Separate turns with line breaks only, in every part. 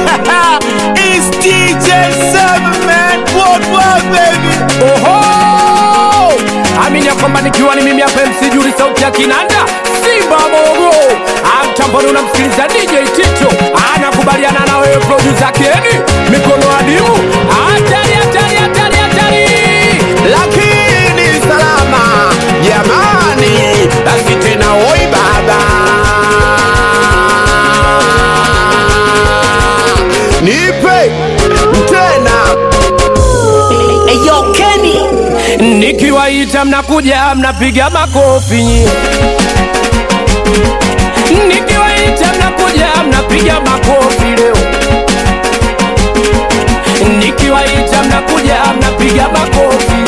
It's DJ 7 man, what baby.
Oho, aminia kwamba nikiwa ni mimi hapa MC Juri sauti ya kinanda Simba Mogo. Mtamboni unamsikiliza DJ Tito, anakubaliana na wewe producer Kenny. Mikono adimu, hatari hatari hatari hatari.
Lakini salama, jamani, basi tena oi baba. Nipe tena.
Eyo Kenny,
nikiwaita mnakuja mnapiga makofi. Nikiwaita mnakuja mnapiga makofi leo. Nikiwaita mnakuja mnapiga makofi.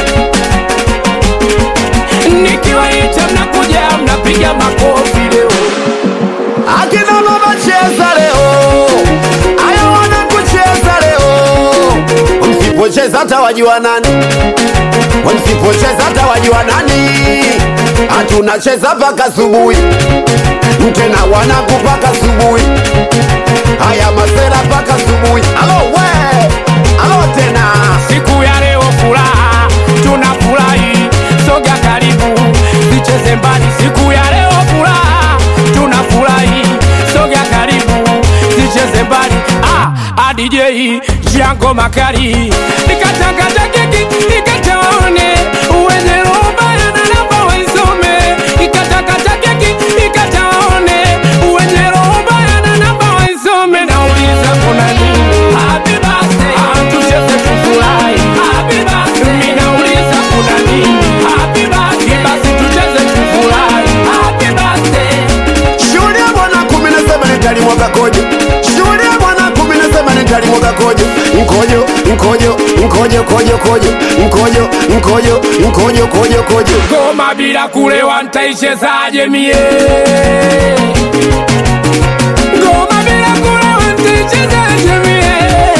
Nikiwaita mnakuja mnapiga makofi leo.
Akina mama cheza leo, aya wana kucheza leo. Msipocheza hata wajua nani, msipocheza hata wajua nani. Hatunacheza mpaka asubuhi, tena wanakupaka asubuhi. Haya masela mpaka asubuhi. Alo we, alo tena.
Siku ya leo furaha, tunafurahi. Soga karibu, sicheze mbali. Siku ya leo furaha, tunafurahi. Soga karibu, sicheze mbali. DJ Jango Makari, nikatakata keki, nikataone uwenye roba na namba waisome. Nikatakata keki, nikataone uwenye roba na namba waisome. Nauliza kuna nini? Happy birthday, tucheze tufurahi. Happy birthday, mimi nauliza kuna nini? Happy birthday, basi tucheze tufurahi. Happy birthday.
Shule ya mwana 17 nitalimwaga kojo. Shule ya mwana 17 nitalimwaga kojo. Mkojo, mkojo, mkojo, kojo, kojo. Mkojo, mkojo, mkojo, kojo, kojo.
Goma bila kulewa nitaichezaje mie? Goma bila kulewa nitaichezaje mie?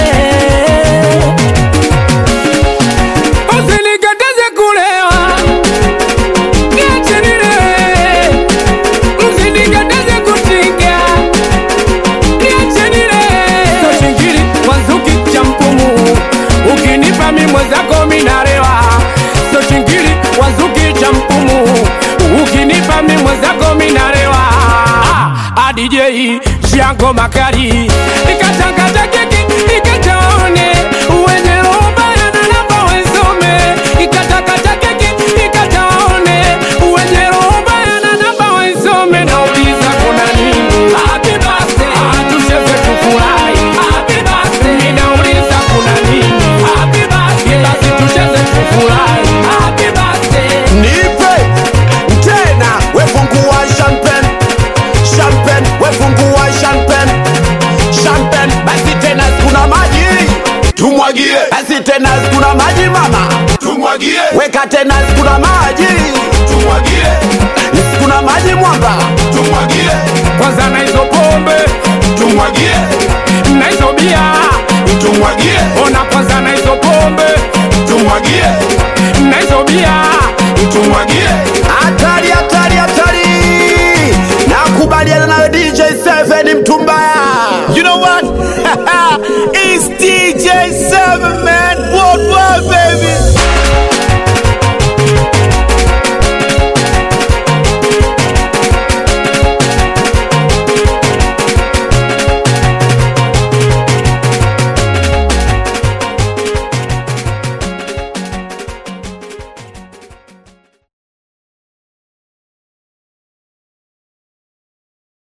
Usinikataze kulewa, niache nilewe. Usinikataze kutinga, niache nilewe. So shingiri wanzuki cha mpumu, ukinipa mimi mwenzako mimi nalewa. So shingiri wanzuki cha mpumu, ukinipa mimi mwenzako mimi nalewa. DJ Jango Makari, nikatakata keki, nikataone uwenye roba na namba waisome. Nikatakata keki, nikataone uwenye roba na namba waisome. Nauliza kuna nini? Happy birthday, tucheze tufurahi. Happy birthday, mimi nauliza kuna nini? Happy birthday, basi tucheze tufurahi. Happy birthday.
Nipe tena, wefungua champagne. Champagne, wefungua champagne. Champagne, basi tena kuna maji. Tumwagie. Basi tena kuna maji mama. Tumwagie. Weka tena kuna maji. Tumwagie. Kuna maji mwamba. Tumwagie.
Kwanza na hizo pombe
Tumwagie.
na hizo bia,
Tumwagie.
ona kwanza na hizo pombe
Tumwagie.
na hizo bia.
Tumwagie. Hatari, hatari, hatari. Nakubaliana na DJ 7 mtumbaya.